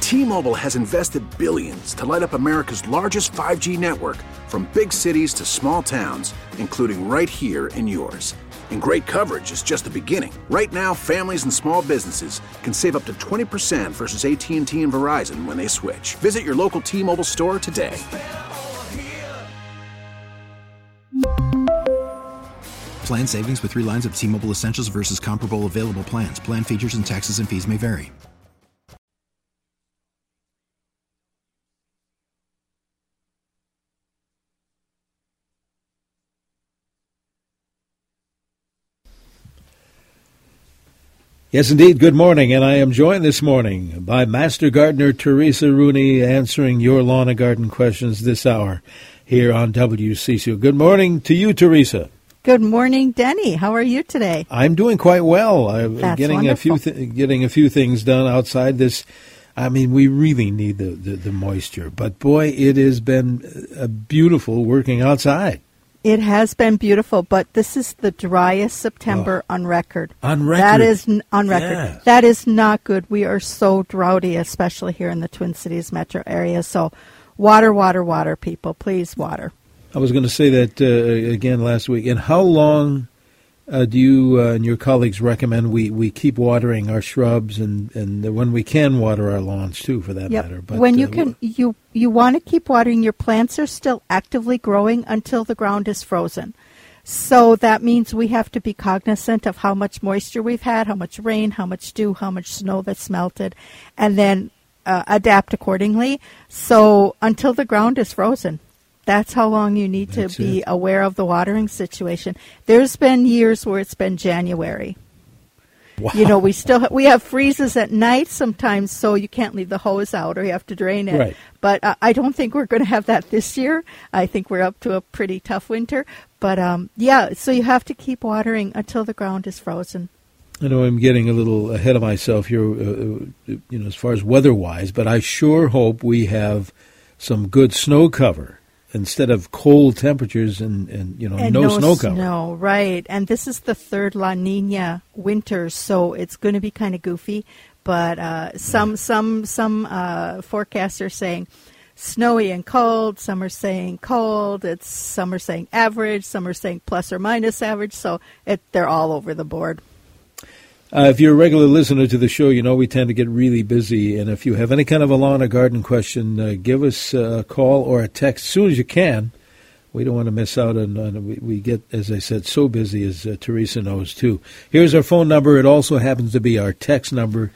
T-Mobile has invested billions to light up America's largest 5G network, from big cities to small towns, including right here in yours. And great coverage is just the beginning. Right now, families and small businesses can save up to 20% versus AT&T and Verizon when they switch. Visit your local T-Mobile store today. Plan savings with 3 lines of T-Mobile Essentials versus comparable available plans. Plan features and taxes and fees may vary. Yes, indeed. Good morning, and I am joined this morning by Master Gardener Teresa Rooney, answering your lawn and garden questions this hour here on WCCO. Good morning to you, Teresa. Good morning, Denny. How are you today? I'm doing quite well. I'm getting wonderful. getting a few things done outside this. I mean, we really need the moisture, but boy, it has been beautiful working outside. It has been beautiful, but this is the driest September on record. On record? That is on record. Yes. That is not good. We are so droughty, especially here in the Twin Cities metro area. So water, water, water, people. Please, water. I was going to say that again last week. And how long do you and your colleagues recommend we keep watering our shrubs and when we can water our lawns too, for that matter? But when you want to keep watering, your plants are still actively growing until the ground is frozen. So that means we have to be cognizant of how much moisture we've had, how much rain, how much dew, how much snow that's melted, and then adapt accordingly. So until the ground is frozen. That's how long you need to be aware of the watering situation. There's been years where it's been January. Wow. You know, we have freezes at night sometimes, so you can't leave the hose out or you have to drain it. Right. But I don't think we're going to have that this year. I think we're up to a pretty tough winter. But, so you have to keep watering until the ground is frozen. I know I'm getting a little ahead of myself here, as far as weather-wise, but I sure hope we have some good snow cover instead of cold temperatures and no snow cover. No, right. And this is the third La Nina winter, so it's going to be kind of goofy. But some forecasts are saying snowy and cold. Some are saying cold. Some are saying average. Some are saying plus or minus average. So they're all over the board. If you're a regular listener to the show, you know we tend to get really busy. And if you have any kind of a lawn or garden question, give us a call or a text as soon as you can. We don't want to miss out on we get, as I said, so busy, as Teresa knows, too. Here's our phone number. It also happens to be our text number,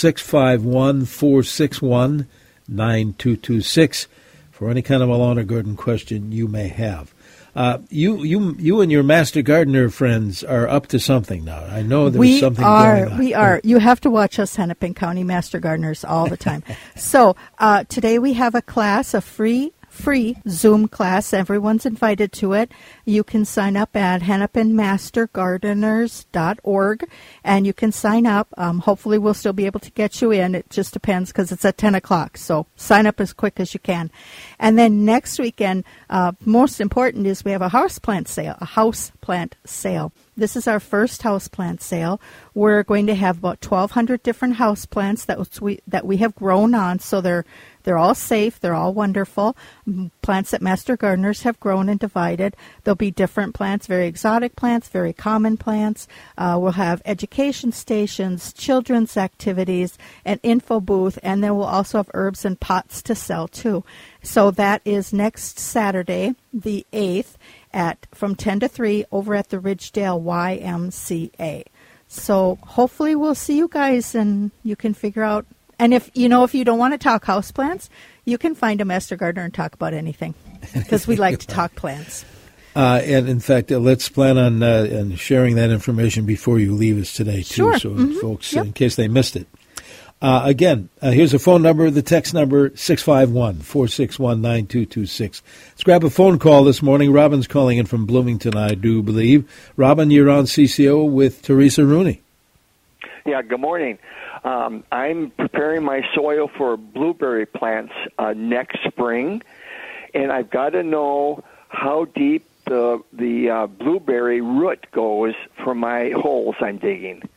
651-461-9226, for any kind of a lawn or garden question you may have. You and your Master Gardener friends are up to something now. I know there's something going on. We are. You have to watch us Hennepin County Master Gardeners all the time. So today we have a class, a free Zoom class. Everyone's invited to it. You can sign up at hennepinmastergardeners.org, and you can sign up. Hopefully we'll still be able to get you in. It just depends because it's at 10 o'clock, so sign up as quick as you can. And then next weekend, most important is we have a houseplant sale. This is our first houseplant sale. We're going to have about 1,200 different houseplants that we have grown on, so they're all safe. They're all wonderful. Plants that Master Gardeners have grown and divided. There'll be different plants, very exotic plants, very common plants. We'll have education stations, children's activities, an info booth, and then we'll also have herbs and pots to sell too. So that is next Saturday, the 8th, from 10 to 3 over at the Ridgedale YMCA. So hopefully we'll see you guys and you can figure out. And if you don't want to talk houseplants, you can find a Master Gardener and talk about anything because we like to talk plants. And in fact, let's plan on sharing that information before you leave us today, too, sure. So folks, in case they missed it. Again, here's a phone number, the text number, 651-461-9226. Let's grab a phone call this morning. Robin's calling in from Bloomington, I do believe. Robin, you're on CCO with Teresa Rooney. Yeah, good morning. I'm preparing my soil for blueberry plants next spring, and I've got to know how deep the blueberry root goes for my holes I'm digging.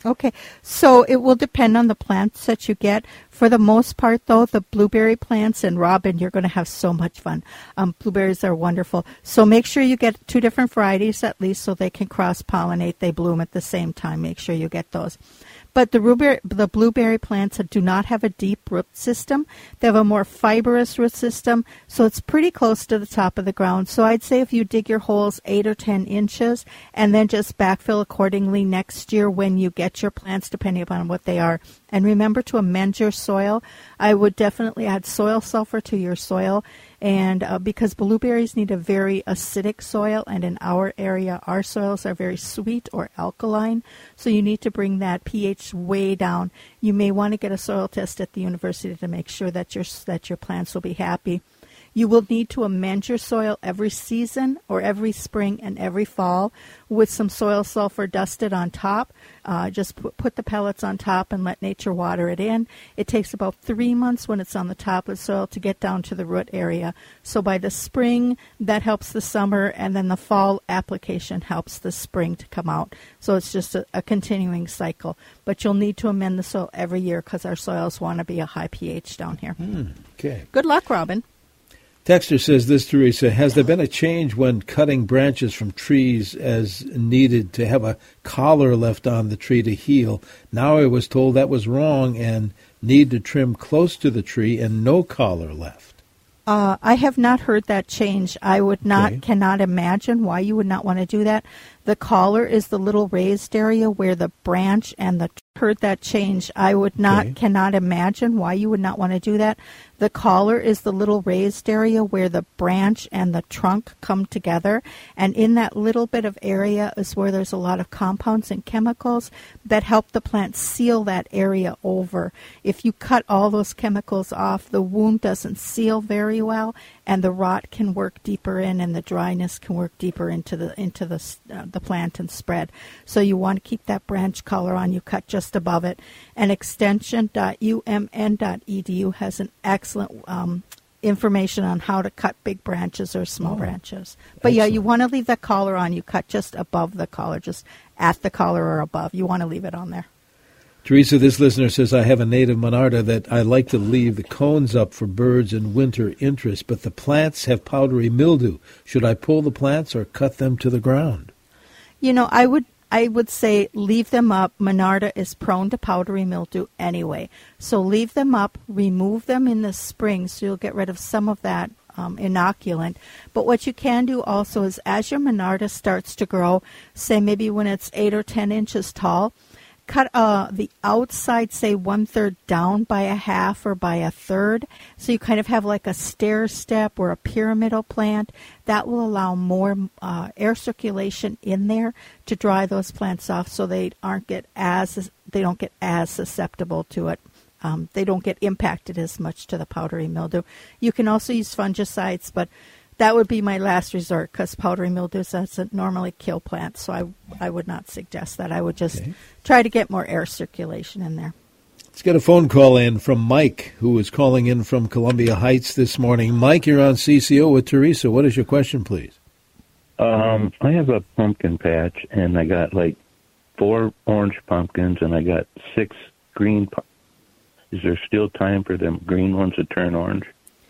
Okay, so it will depend on the plants that you get. For the most part, though, the blueberry plants, and Robin, you're going to have so much fun. Blueberries are wonderful. So make sure you get 2 different varieties at least so they can cross-pollinate. They bloom at the same time. Make sure you get those. But the blueberry plants do not have a deep root system. They have a more fibrous root system, so it's pretty close to the top of the ground. So I'd say if you dig your holes 8 or 10 inches and then just backfill accordingly next year when you get your plants, depending upon what they are. And remember to amend your soil. I would definitely add soil sulfur to your soil, and because blueberries need a very acidic soil, and in our area, our soils are very sweet or alkaline, so you need to bring that pH way down. You may want to get a soil test at the university to make sure that your plants will be happy. You will need to amend your soil every season or every spring and every fall with some soil sulfur dusted on top. Just put the pellets on top and let nature water it in. It takes about 3 months when it's on the top of the soil to get down to the root area. So by the spring, that helps the summer, and then the fall application helps the spring to come out. So it's just a continuing cycle. But you'll need to amend the soil every year because our soils want to be a high pH down here. Okay. Good luck, Robin. Texter says this, Teresa, has there been a change when cutting branches from trees as needed to have a collar left on the tree to heal? Now I was told that was wrong and need to trim close to the tree and no collar left. I have not heard that change. I cannot imagine why you would not want to do that. The collar is the little raised area where the branch and the heard that change. I would not cannot imagine why you would not want to do that. The collar is the little raised area where the branch and the trunk come together, and in that little bit of area is where there's a lot of compounds and chemicals that help the plant seal that area over. If you cut all those chemicals off, the wound doesn't seal very well, and the rot can work deeper in, and the dryness can work deeper into the plant and spread. So you want to keep that branch collar on. You cut just above it. And extension.umn.edu has an excellent information on how to cut big branches or small branches. But excellent. You want to leave that collar on. You cut just above the collar, just at the collar or above. You want to leave it on there. Teresa, this listener says, I have a native Monarda that I like to leave the cones up for birds and winter interest, but the plants have powdery mildew. Should I pull the plants or cut them to the ground? I would say leave them up. Monarda is prone to powdery mildew anyway. So leave them up, remove them in the spring so you'll get rid of some of that inoculant. But what you can do also is as your Monarda starts to grow, say maybe when it's 8 or 10 inches tall, cut the outside, say 1/3 down by a half or by a third. So you kind of have like a stair step or a pyramidal plant. That will allow more air circulation in there to dry those plants off so they don't get as susceptible to it. They don't get impacted as much to the powdery mildew. You can also use fungicides, but that would be my last resort because powdery mildew doesn't normally kill plants, so I would not suggest that. I would just try to get more air circulation in there. Let's get a phone call in from Mike, who is calling in from Columbia Heights this morning. Mike, you're on CCO with Teresa. What is your question, please? I have a pumpkin patch, and I got 4 orange pumpkins, and I got 6 green. Is there still time for them green ones to turn orange?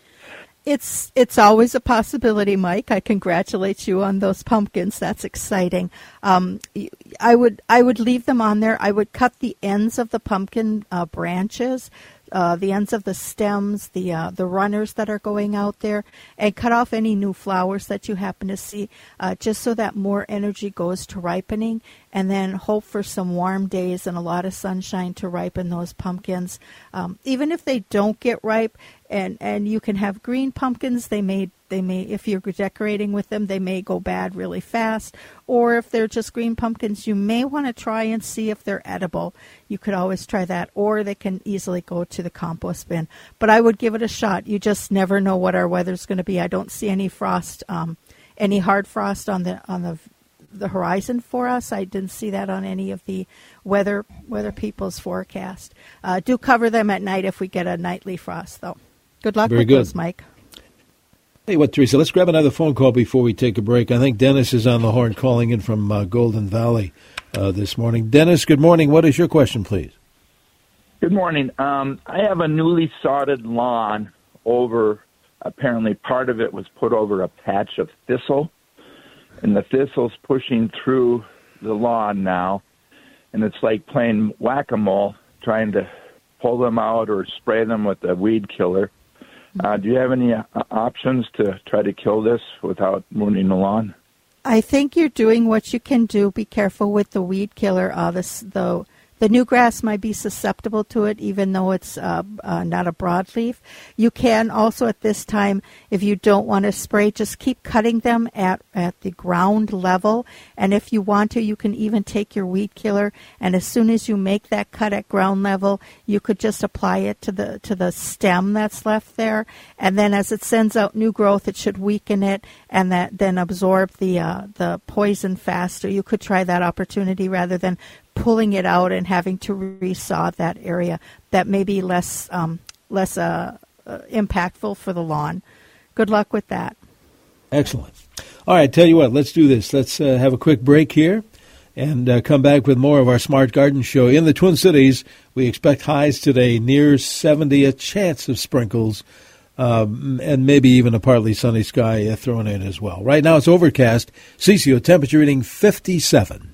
It's always a possibility, Mike. I congratulate you on those pumpkins. That's exciting. I would leave them on there. I would cut the ends of the pumpkin branches, the ends of the stems, the runners that are going out there, and cut off any new flowers that you happen to see, just so that more energy goes to ripening, and then hope for some warm days and a lot of sunshine to ripen those pumpkins. Even if they don't get ripe, and you can have green pumpkins, they may, if you're decorating with them, they may go bad really fast. Or if they're just green pumpkins, you may want to try and see if they're edible. You could always try that, or they can easily go to the compost bin. But I would give it a shot. You just never know what our weather's going to be. I don't see any frost, any hard frost on the horizon for us. I didn't see that on any of the weather people's forecast. Do cover them at night if we get a nightly frost, though. Good luck with those, Mike. Hey, what, Teresa, let's grab another phone call before we take a break. I think Dennis is on the horn calling in from Golden Valley. this morning. Dennis, good morning. What is your question, please? Good morning. I have a newly sodded lawn over, apparently part of it was put over a patch of thistle, and the thistle's pushing through the lawn now, and it's like playing whack-a-mole, trying to pull them out or spray them with a weed killer. Do you have any options to try to kill this without ruining the lawn? I think you're doing what you can do. Be careful with the weed killer. The new grass might be susceptible to it, even though it's not a broadleaf. You can also at this time, if you don't want to spray, just keep cutting them at the ground level. And if you want to, you can even take your weed killer, and as soon as you make that cut at ground level, you could just apply it to the stem that's left there. And then as it sends out new growth, it should weaken it and then absorb the poison faster. You could try that opportunity rather than pulling it out and having to resaw that area. That may be less impactful for the lawn. Good luck with that. Excellent. All right, tell you what, let's do this. Let's have a quick break here and come back with more of our Smart Garden Show. In the Twin Cities, we expect highs today near 70, a chance of sprinkles, and maybe even a partly sunny sky thrown in as well. Right now it's overcast. CCO temperature reading 57.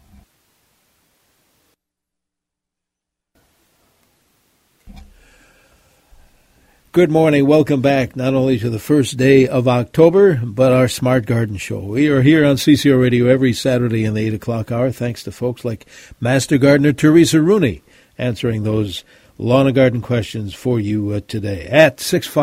Good morning. Welcome back not only to the first day of October, but our Smart Garden Show. We are here on CCO Radio every Saturday in the 8 o'clock hour, thanks to folks like Master Gardener Teresa Rooney, answering those lawn and garden questions for you today at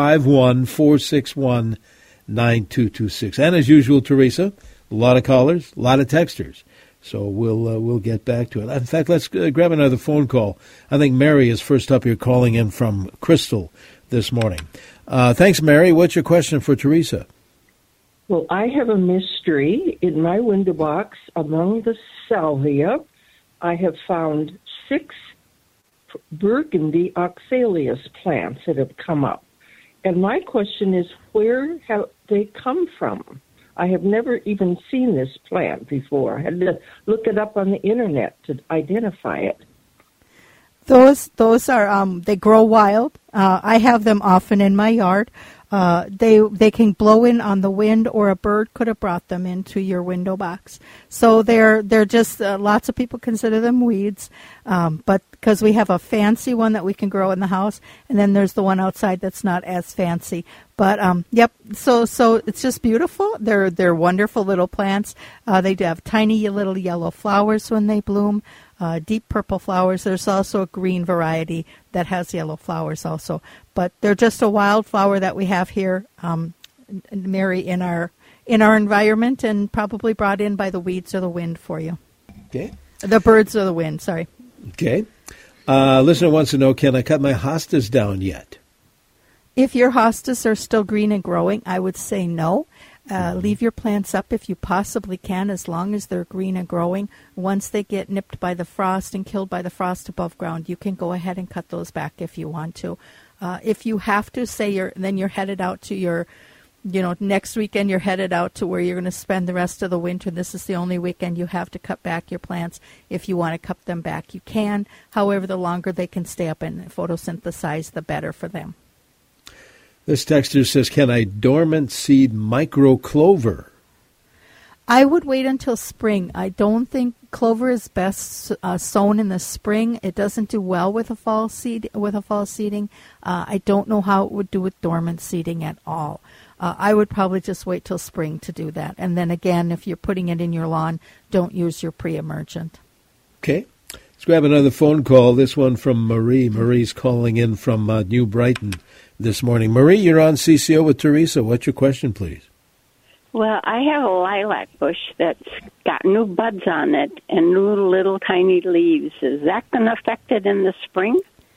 651-461-9226. And as usual, Teresa, a lot of callers, a lot of texters. So we'll get back to it. In fact, let's grab another phone call. I think Mary is first up here calling in from Crystal this morning. Thanks, Mary. What's your question for Teresa? Well, I have a mystery. In my window box, among the salvia, I have found 6 burgundy oxalis plants that have come up. And my question is, where have they come from? I have never even seen this plant before. I had to look it up on the internet to identify it. Those are they grow wild. I have them often in my yard. They can blow in on the wind, or a bird could have brought them into your window box. So they're just lots of people consider them weeds, but because we have a fancy one that we can grow in the house, and then there's the one outside that's not as fancy. But yep, so it's just beautiful. They're wonderful little plants. They do have tiny little yellow flowers when they bloom. Deep purple flowers. There's also a green variety that has yellow flowers also. But they're just a wildflower that we have here, Mary, in our environment, and probably brought in by the weeds or the wind for you. Okay. The birds or the wind, sorry. Okay. Listener wants to know, can I cut my hostas down yet? If your hostas are still green and growing, I would say no. Leave your plants up if you possibly can, as long as they're green and growing. Once they get nipped by the frost and killed by the frost above ground, you can go ahead and cut those back if you want to. If you have to, say you're headed out to your, next weekend you're headed out to where you're going to spend the rest of the winter. This is the only weekend you have to cut back your plants. If you want to cut them back, you can. However, the longer they can stay up and photosynthesize, the better for them. This texter says, can I dormant seed micro clover? I would wait until spring. I don't think clover is best sown in the spring. It doesn't do well with a fall seeding. I don't know how it would do with dormant seeding at all. I would probably just wait till spring to do that. And then again, if you're putting it in your lawn, don't use your pre-emergent. Okay. Let's grab another phone call. This one from Marie. Marie's calling in from New Brighton this morning. Marie, you're on CCO with Teresa. What's your question, please? Well, I have a lilac bush that's got new buds on it and new little tiny leaves. Is that going to affect it in the spring?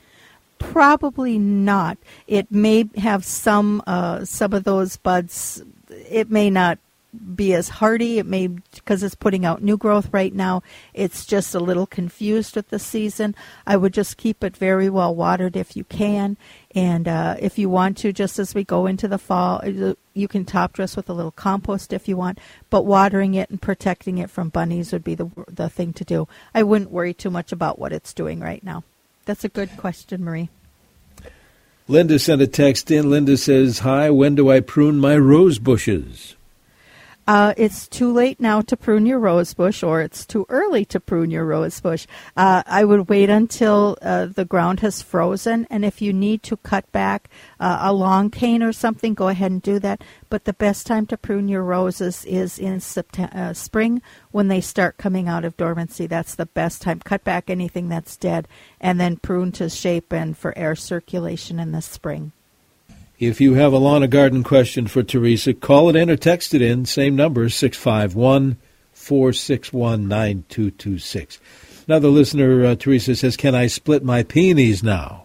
Probably not. It may have some of those buds. It may not be as hardy. It may, because it's putting out new growth right now, it's just a little confused with the season. I would just keep it very well watered if you can. And if you want to, just as we go into the fall, you can top dress with a little compost if you want, but watering it and protecting it from bunnies would be the thing to do. I wouldn't worry too much about what it's doing right now. That's a good question, Marie. Linda sent a text in. Linda says, hi, when do I prune my rose bushes? It's too late now to prune your rose bush, or it's too early to prune your rose bush. I would wait until the ground has frozen, and if you need to cut back a long cane or something, go ahead and do that. But the best time to prune your roses is in spring, when they start coming out of dormancy. That's the best time. Cut back anything that's dead, and then prune to shape and for air circulation in the spring. If you have a lawn or garden question for Teresa, call it in or text it in. Same number, 651-461-9226. Another listener, Teresa, says, can I split my peonies now?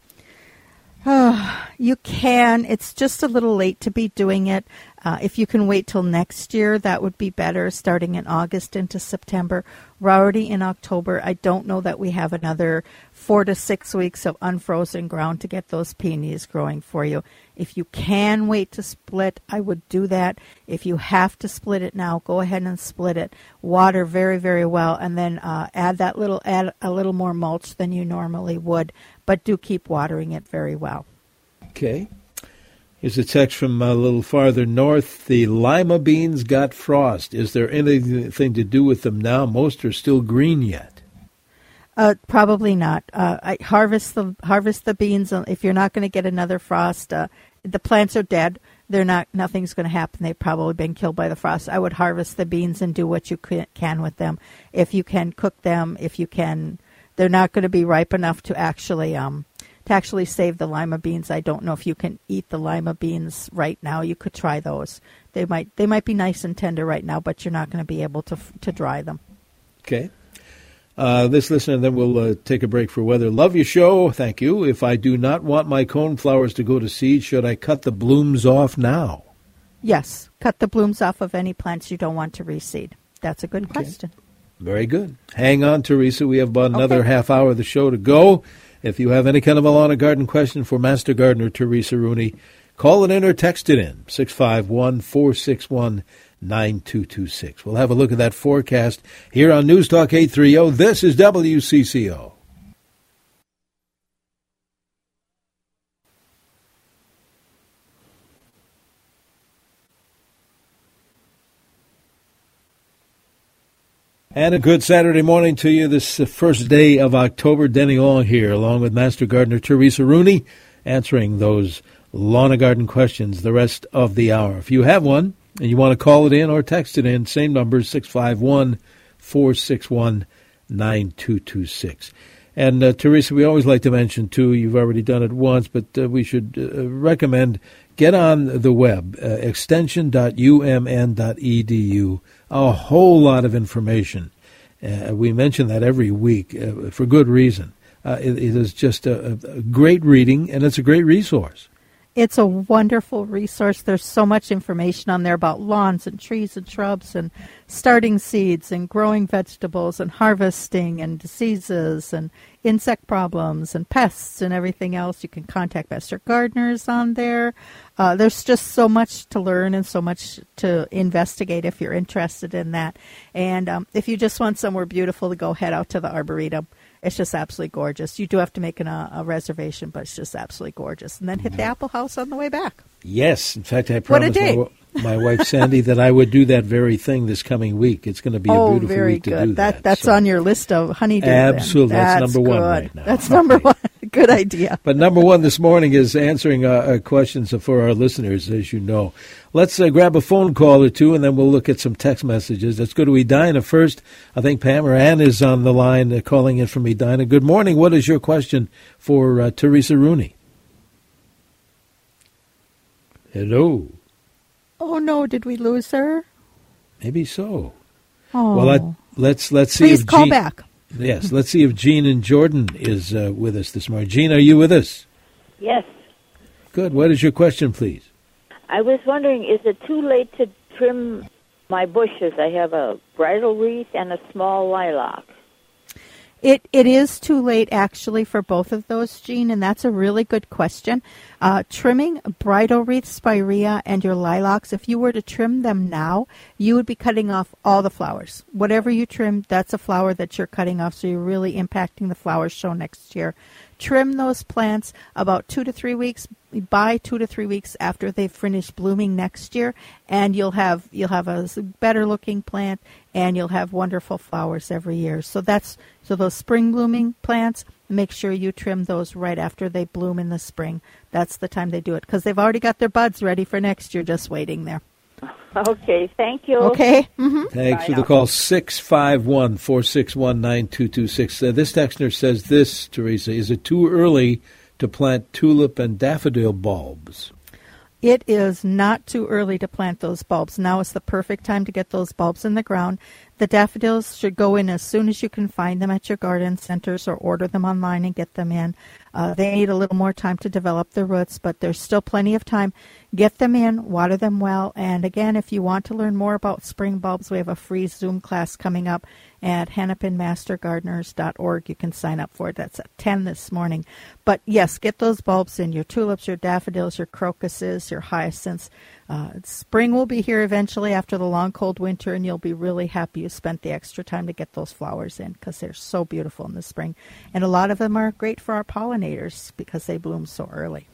You can. It's just a little late to be doing it. If you can wait till next year, that would be better, starting in August into September. We're already in October. I don't know that we have another 4 to 6 weeks of unfrozen ground to get those peonies growing for you. If you can wait to split, I would do that. If you have to split it now, go ahead and split it. Water very, very well, and then add a little more mulch than you normally would, but do keep watering it very well. Okay. Here's a text from a little farther north. The lima beans got frost. Is there anything to do with them now? Most are still green yet. Probably not. I harvest the beans. If you're not going to get another frost, the plants are dead. Nothing's going to happen. They've probably been killed by the frost. I would harvest the beans and do what you can with them. If you can cook them, they're not going to be ripe enough to actually save the lima beans. I don't know if you can eat the lima beans right now. You could try those. They might be nice and tender right now, but you're not going to be able to dry them. Okay. This listener, then we'll take a break for weather. Love your show. Thank you. If I do not want my coneflowers to go to seed, should I cut the blooms off now? Yes. Cut the blooms off of any plants you don't want to reseed. That's a good question. Very good. Hang on, Teresa. We have about another half hour of the show to go. If you have any kind of a lawn or garden question for Master Gardener Teresa Rooney, call it in or text it in, 651-461-9226. We'll have a look at that forecast here on News Talk 830. This is WCCO. And a good Saturday morning to you. This first day of October. Denny Long here, along with Master Gardener Teresa Rooney, answering those lawn and garden questions the rest of the hour. If you have one and you want to call it in or text it in, same number, 651-461-9226. And Teresa, we always like to mention, too, you've already done it once, but we should recommend get on the web, extension.umn.edu. A whole lot of information. We mention that every week for good reason. It is just a great reading, and it's a great resource. It's a wonderful resource. There's so much information on there about lawns and trees and shrubs and starting seeds and growing vegetables and harvesting and diseases and insect problems and pests and everything else. You can contact Master Gardeners on there. There's just so much to learn and so much to investigate if you're interested in that. And if you just want somewhere beautiful to go, head out to the Arboretum. It's just absolutely gorgeous. You do have to make a reservation, but it's just absolutely gorgeous. And then hit the Apple House on the way back. Yes. In fact, I promised my wife, Sandy, that I would do that very thing this coming week. It's going to be a beautiful week to do that. That's on your list of honeydew. Absolutely. That's number one right now. That's number one. Good idea. But number one this morning is answering questions for our listeners, as you know. Let's grab a phone call or two, and then we'll look at some text messages. Let's go to Edina first. I think Pam or Ann is on the line calling in from Edina. Good morning. What is your question for Teresa Rooney? Hello. Oh, no. Did we lose her? Maybe so. Oh. Well, let's see. Please if call back. Yes, let's see if Jean in Jordan is with us this morning. Jean, are you with us? Yes. Good. What is your question, please? I was wondering, is it too late to trim my bushes. I have a bridal wreath and a small lilac. It is too late, actually, for both of those, Jean, and that's a really good question. Trimming bridal wreath, spirea, and your lilacs, if you were to trim them now, you would be cutting off all the flowers. Whatever you trim, that's a flower that you're cutting off, so you're really impacting the flower show next year. Trim those plants about 2 to 3 weeks, by 2 to 3 weeks after they've finished blooming next year, and you'll have a better looking plant, and you'll have wonderful flowers every year. So those spring blooming plants, make sure you trim those right after they bloom in the spring. That's the time they do it, because they've already got their buds ready for next year, just waiting there. Okay, thank you. Okay. Mm-hmm. Thanks Bye for now. the call, 651-461-9226. This texter says this, Teresa, is it too early to plant tulip and daffodil bulbs? It is not too early to plant those bulbs. Now is the perfect time to get those bulbs in the ground. The daffodils should go in as soon as you can find them at your garden centers, or order them online and get them in. They need a little more time to develop their roots, but there's still plenty of time. Get them in, water them well, and again, if you want to learn more about spring bulbs, we have a free Zoom class coming up at hennepinmastergardeners.org. You can sign up for it. That's at 10 this morning. But yes, get those bulbs in, your tulips, your daffodils, your crocuses, your hyacinths. Spring will be here eventually after the long, cold winter, and you'll be really happy you spent the extra time to get those flowers in, because they're so beautiful in the spring. And a lot of them are great for our pollinators because they bloom so early.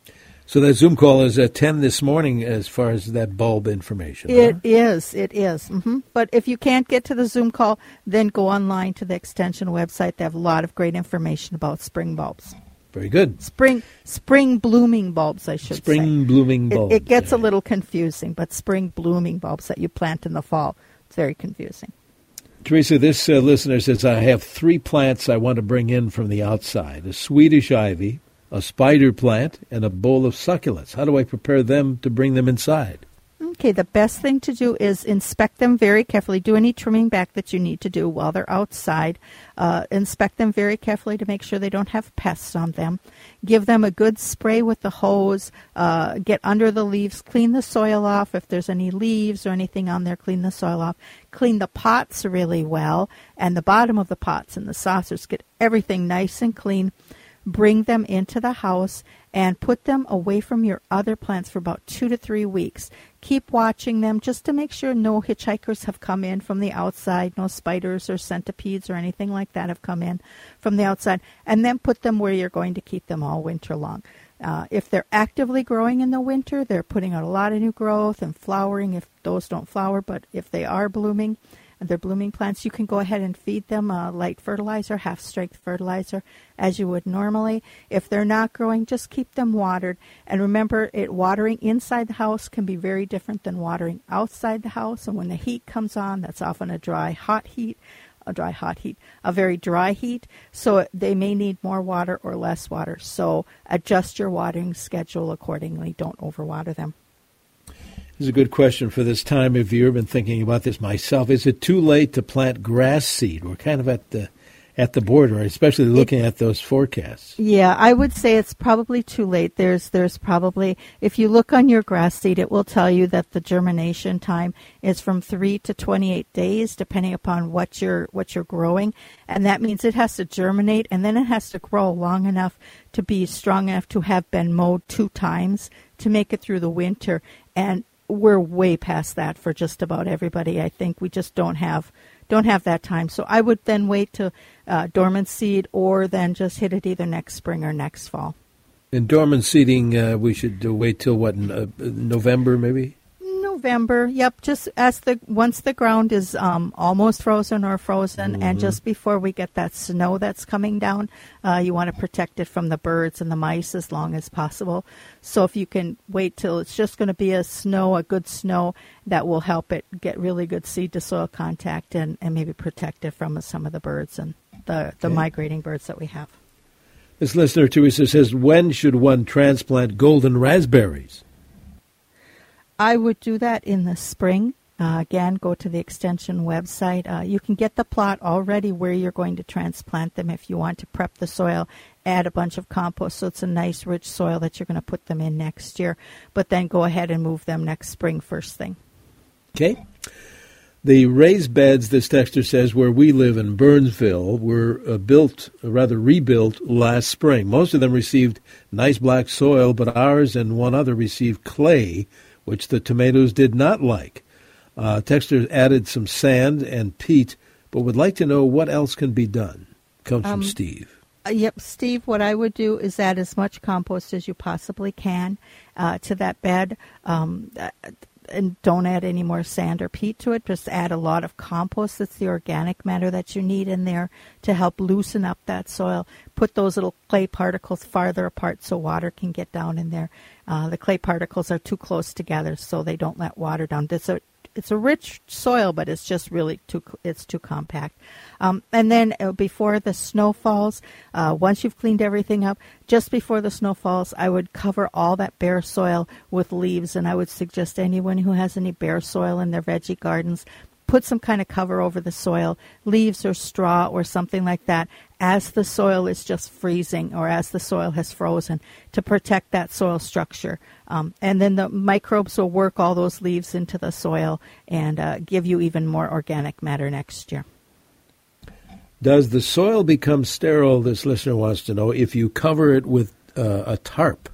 So that Zoom call is at 10 this morning as far as that bulb information. It is. Mm-hmm. But if you can't get to the Zoom call, then go online to the Extension website. They have a lot of great information about spring bulbs. Very good. Spring blooming bulbs, I should say. Spring blooming bulbs. It gets a little confusing, but spring blooming bulbs that you plant in the fall, it's very confusing. Teresa, this listener says, I have 3 plants I want to bring in from the outside, a Swedish ivy, a spider plant, and a bowl of succulents. How do I prepare them to bring them inside? Okay, the best thing to do is inspect them very carefully. Do any trimming back that you need to do while they're outside. Inspect them very carefully to make sure they don't have pests on them. Give them a good spray with the hose. Get under the leaves. Clean the soil off. If there's any leaves or anything on there, clean the soil off. Clean the pots really well, and the bottom of the pots and the saucers. Get everything nice and clean. Bring them into the house and put them away from your other plants for about 2 to 3 weeks. Keep watching them just to make sure no hitchhikers have come in from the outside, no spiders or centipedes or anything like that have come in from the outside, and then put them where you're going to keep them all winter long. If they're actively growing in the winter, they're putting out a lot of new growth and flowering if those don't flower, but if they are blooming, they're blooming plants, you can go ahead and feed them light fertilizer, half-strength fertilizer, as you would normally. If they're not growing, just keep them watered. And remember, watering inside the house can be very different than watering outside the house. And when the heat comes on, that's often a very dry heat. So they may need more water or less water. So adjust your watering schedule accordingly. Don't overwater them. This is a good question for this time of year. I've been thinking about this myself. Is it too late to plant grass seed? We're kind of at the border, especially looking at those forecasts. Yeah, I would say it's probably too late. There's probably, if you look on your grass seed, it will tell you that the germination time is from 3 to 28 days, depending upon what you're growing, and that means it has to germinate, and then it has to grow long enough to be strong enough to have been mowed 2 times to make it through the winter. And we're way past that for just about everybody. I think we just don't have that time. So I would then wait to dormant seed, or then just hit it either next spring or next fall. In dormant seeding, we should wait till November maybe? November, yep. Just once the ground is almost frozen or frozen, mm-hmm. and just before we get that snow that's coming down, you want to protect it from the birds and the mice as long as possible. So if you can wait till it's just going to be a good snow, that will help it get really good seed-to-soil contact and maybe protect it from some of the birds and the migrating birds that we have. This listener, Teresa, says, when should one transplant golden raspberries? I would do that in the spring. Again, go to the Extension website. You can get the plot already where you're going to transplant them if you want to prep the soil, add a bunch of compost so it's a nice rich soil that you're going to put them in next year. But then go ahead and move them next spring first thing. Okay. The raised beds, this texter says, where we live in Burnsville, were rebuilt last spring. Most of them received nice black soil, but ours and one other received clay, which the tomatoes did not like. Texter added some sand and peat, but would like to know what else can be done. Comes from Steve. Yep, Steve, what I would do is add as much compost as you possibly can to that bed. And don't add any more sand or peat to it. Just add a lot of compost. That's the organic matter that you need in there to help loosen up that soil. Put those little clay particles farther apart so water can get down in there. The clay particles are too close together, so they don't let water down. It's a rich soil, but it's just really too compact. And then before the snow falls, once you've cleaned everything up, just before the snow falls, I would cover all that bare soil with leaves. And I would suggest anyone who has any bare soil in their veggie gardens, put some kind of cover over the soil, leaves or straw or something like that, as the soil is just freezing or as the soil has frozen, to protect that soil structure. And then the microbes will work all those leaves into the soil and give you even more organic matter next year. Does the soil become sterile, this listener wants to know, if you cover it with a tarp?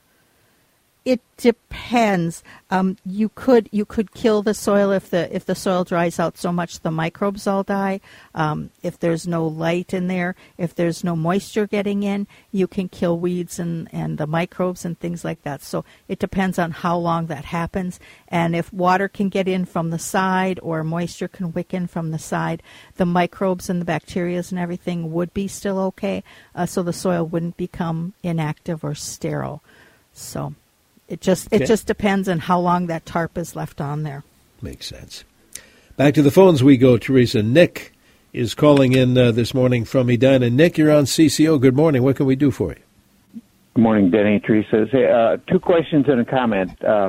It depends. You could kill the soil if the soil dries out so much the microbes all die. If there's no light in there, if there's no moisture getting in, you can kill weeds and the microbes and things like that. So it depends on how long that happens. And if water can get in from the side or moisture can wick in from the side, the microbes and the bacteria and everything would be still okay. So the soil wouldn't become inactive or sterile. So it just depends on how long that tarp is left on there. Makes sense. Back to the phones we go, Teresa. Nick is calling in this morning from Edina. Nick, you're on CCO. Good morning. What can we do for you? Good morning, Denny, Teresa. Hey, 2 questions and a comment.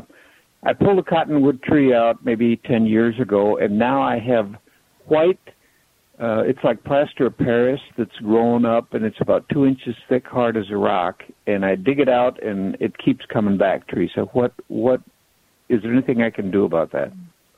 I pulled a cottonwood tree out maybe 10 years ago, and now I have white, it's like plaster of Paris that's grown up, and it's about 2 inches thick, hard as a rock. And I dig it out, and it keeps coming back, Teresa. What is there anything I can do about that?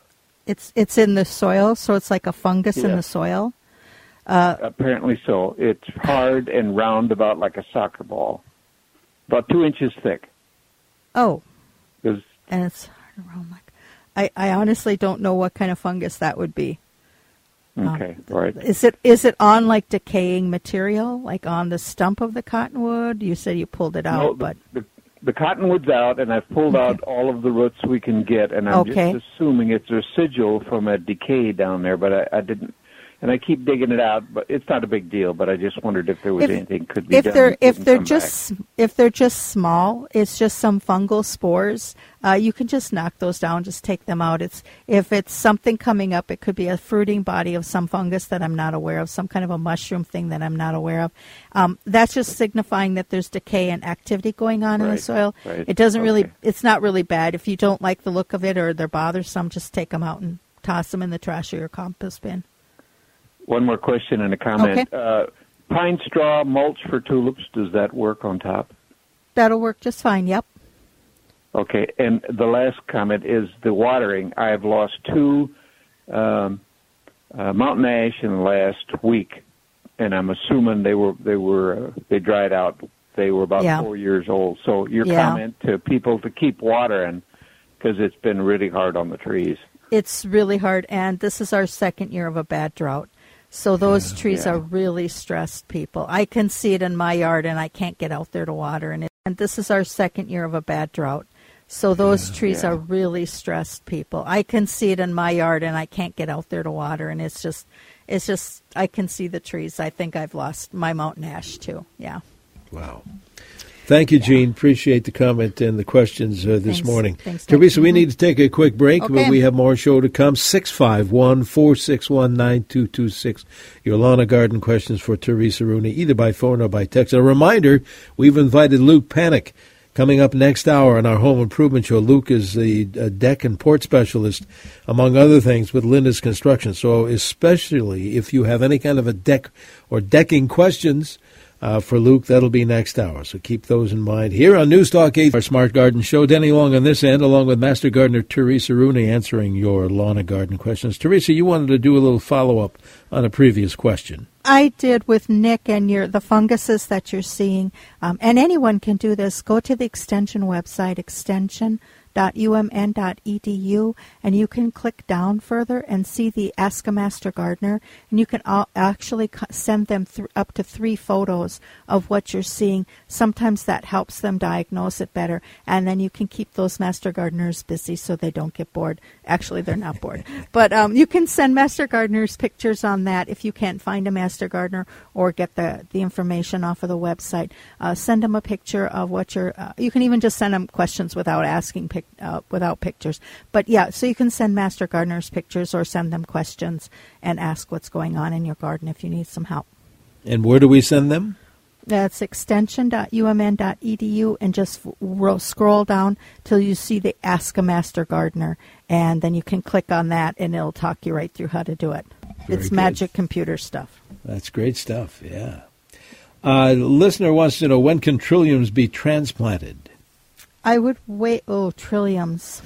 It's in the soil, so it's like a fungus in the soil? Apparently so. It's hard and round, about like a soccer ball, about 2 inches thick. Oh, and it's hard around like. I honestly don't know what kind of fungus that would be. Okay, right. Is it on like decaying material, like on the stump of the cottonwood? You said you pulled it out, but the cottonwood's out, and I've pulled out all of the roots we can get, and I'm just assuming it's residual from a decay down there, but I didn't. And I keep digging it out, but it's not a big deal. But I just wondered if there was anything could be done. If they're just small, it's just some fungal spores. You can just knock those down, just take them out. If it's something coming up, it could be a fruiting body of some fungus that I'm not aware of, some kind of a mushroom thing that I'm not aware of. That's just signifying that there's decay and activity going on in the soil. Right. It doesn't really. It's not really bad. If you don't like the look of it or they're bothersome, just take them out and toss them in the trash or your compost bin. One more question and a comment. Okay. Pine straw mulch for tulips, does that work on top? That'll work just fine, yep. Okay, and the last comment is the watering. I have lost 2 mountain ash in the last week, and I'm assuming they dried out. They were about 4 years old. So your comment to people to keep watering, because it's been really hard on the trees. It's really hard, and this is our second year of a bad drought. So those trees are really stressed, people. I can see it in my yard, and I can't get out there to water. And this is our second year of a bad drought. So those trees are really stressed, people. I can see it in my yard, and I can't get out there to water. And it's just, I can see the trees. I think I've lost my mountain ash, too. Yeah. Wow. Thank you, Gene. Appreciate the comment and the questions this morning. Thanks, Teresa, we need to take a quick break, but we have more show to come. 651-461-9226. Your lawn and garden questions for Teresa Rooney, either by phone or by text. A reminder, we've invited Luke Panic coming up next hour on our home improvement show. Luke is the deck and port specialist, among other things, with Linda's Construction. So especially if you have any kind of a deck or decking questions, For Luke, that'll be next hour, so keep those in mind. Here on News Talk 8, our Smart Garden Show, Denny Long on this end, along with Master Gardener Teresa Rooney answering your lawn and garden questions. Teresa, you wanted to do a little follow-up on a previous question. I did with Nick and the funguses that you're seeing, and anyone can do this. Go to the Extension website, extension.umn.edu, and you can click down further and see the Ask a Master Gardener, and you can actually send them up to 3 photos of what you're seeing. Sometimes that helps them diagnose it better, and then you can keep those Master Gardeners busy so they don't get bored. Actually, they're not bored. But you can send Master Gardeners pictures on that if you can't find a Master Gardener or get the information off of the website. Send them a picture of what you can even just send them questions without asking without pictures. But yeah, so you can send Master Gardeners pictures or send them questions and ask what's going on in your garden if you need some help. And where do we send them? That's extension.umn.edu, and just scroll down till you see the Ask a Master Gardener, and then you can click on that and it'll talk you right through how to do it. It's magic computer stuff. That's great stuff, yeah. Listener wants to know, when can trilliums be transplanted? I would wait. Oh, trilliums.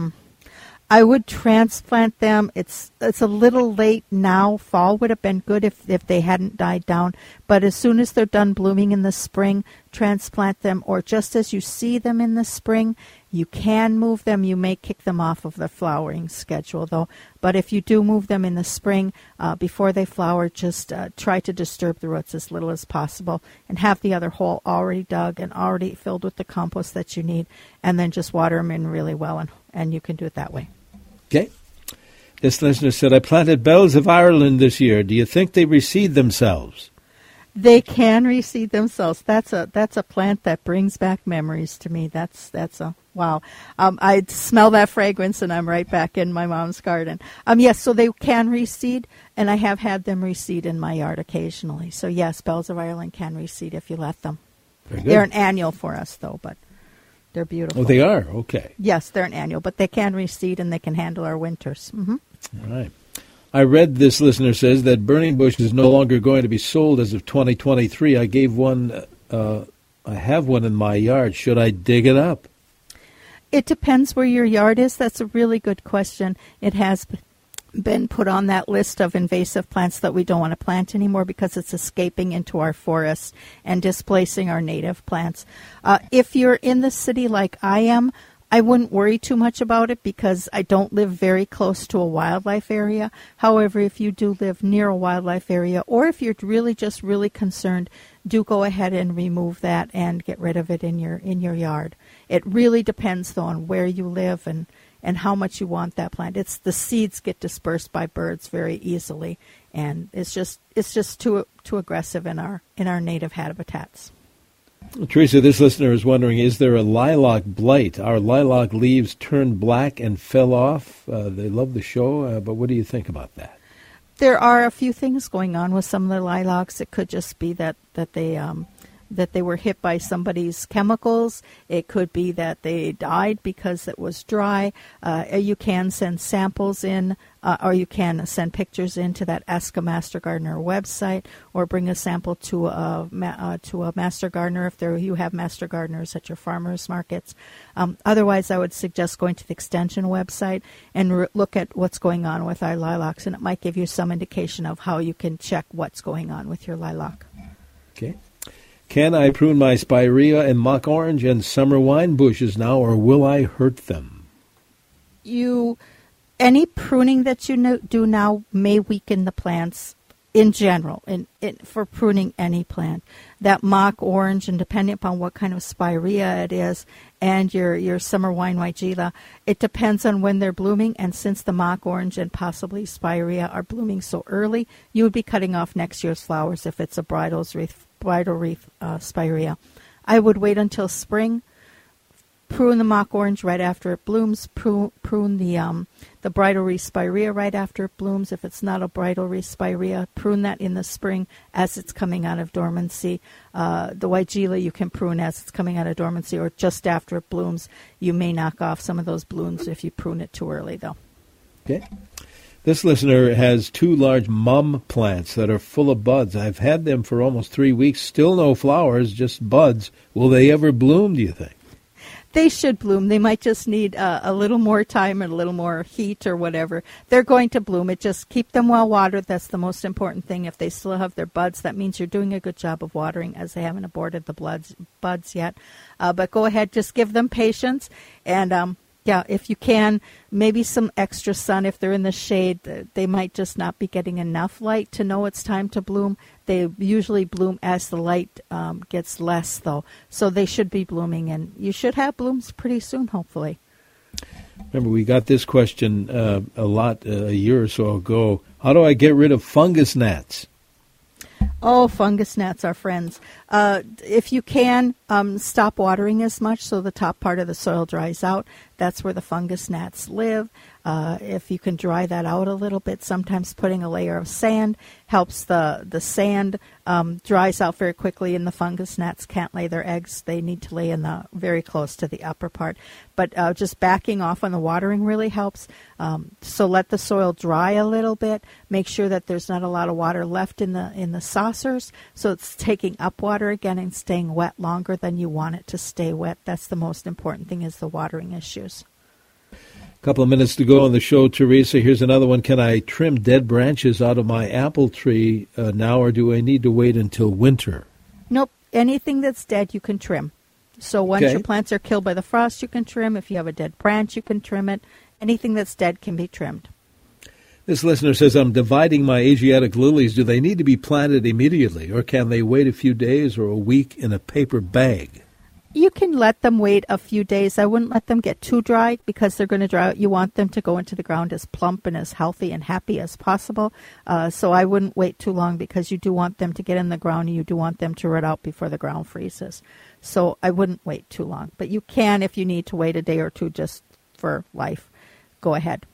I would transplant them. It's a little late now. Fall would have been good if they hadn't died down. But as soon as they're done blooming in the spring, transplant them. Or just as you see them in the spring, you can move them. You may kick them off of the flowering schedule, though. But if you do move them in the spring, before they flower, just try to disturb the roots as little as possible and have the other hole already dug and already filled with the compost that you need, and then just water them in really well, and you can do it that way. Okay. This listener said, I planted bells of Ireland this year. Do you think they reseed themselves? They can reseed themselves. That's a plant that brings back memories to me. That's a wow. I smell that fragrance and I'm right back in my mom's garden. Yes, so they can reseed, and I have had them reseed in my yard occasionally. So yes, bells of Ireland can reseed if you let them. Very good. They're an annual for us though, but they're beautiful. Oh, they are? Okay. Yes, they're an annual, but they can reseed and they can handle our winters. Mm-hmm. All right. I read, this listener says, that burning bush is no longer going to be sold as of 2023. I gave one, I have one in my yard. Should I dig it up? It depends where your yard is. That's a really good question. It has been put on that list of invasive plants that we don't want to plant anymore because it's escaping into our forests and displacing our native plants. If you're in the city like I am, I wouldn't worry too much about it because I don't live very close to a wildlife area. However, if you do live near a wildlife area, or if you're really concerned, do go ahead and remove that and get rid of it in your yard. It really depends, though, on where you live and how much you want that plant. It's the seeds get dispersed by birds very easily, and it's just too aggressive in our native habitats. Teresa, this listener is wondering, is there a lilac blight? Our lilac leaves turned black and fell off. They love the show, but what do you think about that? There are a few things going on with some of the lilacs. It could just be that they were hit by somebody's chemicals. It could be that they died because it was dry. You can send samples in, or you can send pictures into that Ask a Master Gardener website, or bring a sample to a Master Gardener if you have Master Gardeners at your farmers markets. Otherwise, I would suggest going to the Extension website and look at what's going on with our lilacs, and it might give you some indication of how you can check what's going on with your lilac. Okay. Can I prune my spirea and mock orange and summer wine bushes now, or will I hurt them? Any pruning that you do now may weaken the plants in general, for pruning any plant. That mock orange, and depending upon what kind of spirea it is, and your summer wine weigela, it depends on when they're blooming, and since the mock orange and possibly spirea are blooming so early, you would be cutting off next year's flowers if it's a bridal wreath spirea. I would wait until spring, prune the mock orange right after it blooms, prune the bridal wreath spirea right after it blooms. If it's not a bridal wreath spirea, prune that in the spring as it's coming out of dormancy. The weigela you can prune as it's coming out of dormancy, or just after it blooms. You may knock off some of those blooms if you prune it too early, though. Okay. This listener has 2 large mum plants that are full of buds. I've had them for almost 3 weeks, still no flowers, just buds. Will they ever bloom, do you think? They should bloom. They might just need a little more time and a little more heat or whatever. They're going to bloom. It just keep them well watered. That's the most important thing. If they still have their buds, that means you're doing a good job of watering, as they haven't aborted the buds yet. But go ahead, just give them patience. And if you can, maybe some extra sun. If they're in the shade, they might just not be getting enough light to know it's time to bloom. They usually bloom as the light gets less, though. So they should be blooming, and you should have blooms pretty soon, hopefully. Remember, we got this question a year or so ago. How do I get rid of fungus gnats? Oh, fungus gnats are friends. If you can, stop watering as much so the top part of the soil dries out. That's where the fungus gnats live. If you can dry that out a little bit, sometimes putting a layer of sand helps the sand dries out very quickly, and the fungus gnats can't lay their eggs. They need to lay in the very close to the upper part. But just backing off on the watering really helps. So let the soil dry a little bit. Make sure that there's not a lot of water left in the saucers, so it's taking up water again and staying wet longer than you want it to stay wet. That's the most important thing, is the watering issues. A couple of minutes to go on the show, Teresa. Here's another one. Can I trim dead branches out of my apple tree now, or do I need to wait until winter? Nope. Anything that's dead, you can trim. So once your plants are killed by the frost, you can trim. If you have a dead branch, you can trim it. Anything that's dead can be trimmed. This listener says, I'm dividing my Asiatic lilies. Do they need to be planted immediately, or can they wait a few days or a week in a paper bag? You can let them wait a few days. I wouldn't let them get too dry, because they're going to dry out. You want them to go into the ground as plump and as healthy and happy as possible. So I wouldn't wait too long, because you do want them to get in the ground, and you do want them to root out before the ground freezes. So I wouldn't wait too long. But you can, if you need to wait a day or two just for life. Go ahead.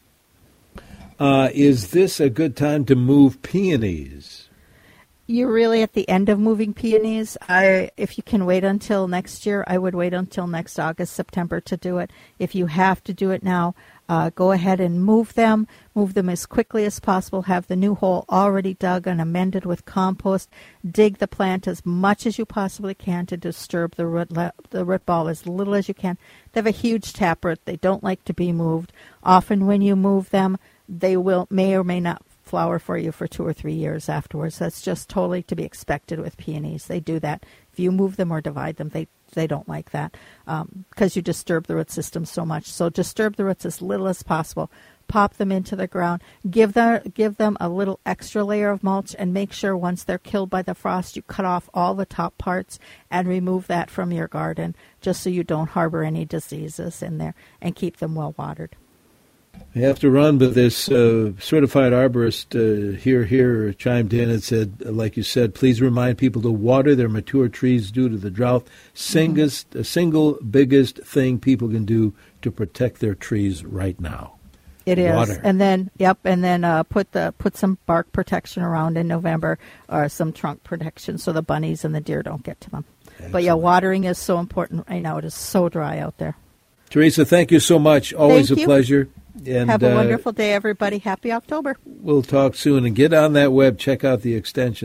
Is this a good time to move peonies? You're really at the end of moving peonies. If you can wait until next year, I would wait until next August, September to do it. If you have to do it now, go ahead and move them. Move them as quickly as possible. Have the new hole already dug and amended with compost. Dig the plant as much as you possibly can to disturb the root ball as little as you can. They have a huge taproot. They don't like to be moved. Often when you move them, they may or may not flower for you for 2 or 3 years afterwards. That's just totally to be expected with peonies. They do that. If you move them or divide them, they don't like that, because you disturb the root system so much. So disturb the roots as little as possible. Pop them into the ground. Give them a little extra layer of mulch, and make sure once they're killed by the frost, you cut off all the top parts and remove that from your garden, just so you don't harbor any diseases in there, and keep them well watered. I have to run, but this certified arborist here chimed in and said, like you said, please remind people to water their mature trees due to the drought. Single biggest thing people can do to protect their trees right now. It is. Water. And then, put some bark protection around in November, or some trunk protection, so the bunnies and the deer don't get to them. Excellent. But yeah, watering is so important right now. It is so dry out there. Teresa, thank you so much. Always a pleasure. And have a wonderful day, everybody. Happy October. We'll talk soon. And get on that web. Check out the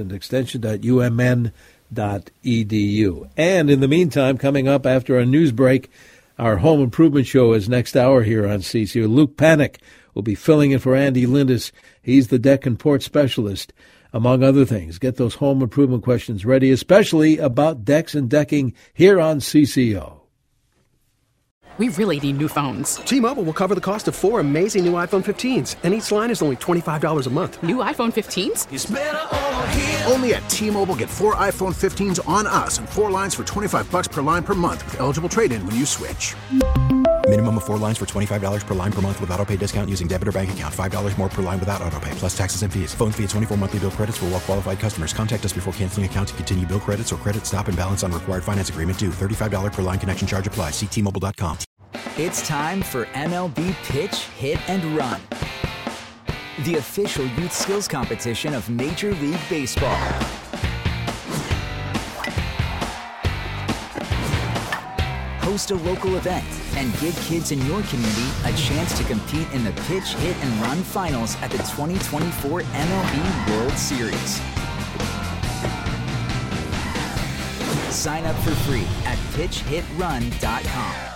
extension.umn.edu. And in the meantime, coming up after our news break, our home improvement show is next hour here on CCO. Luke Panic will be filling in for Andy Lindis. He's the deck and port specialist, among other things. Get those home improvement questions ready, especially about decks and decking here on CCO. We really need new phones. T-Mobile will cover the cost of 4 amazing new iPhone 15s, and each line is only $25 a month. New iPhone 15s? It's better over here. Only at T-Mobile, get 4 iPhone 15s on us and 4 lines for $25 per line per month with eligible trade-in when you switch. Minimum of 4 lines for $25 per line per month with autopay discount using debit or bank account. $5 more per line without autopay, plus taxes and fees. Phone fee at 24 monthly bill credits for well-qualified customers. Contact us before canceling account to continue bill credits or credit stop and balance on required finance agreement due. $35 per line connection charge applies. See T-Mobile.com. It's time for MLB Pitch, Hit, and Run, the official youth skills competition of Major League Baseball. host a local event, and give kids in your community a chance to compete in the Pitch, Hit, and Run Finals at the 2024 MLB World Series. Sign up for free at pitchhitrun.com.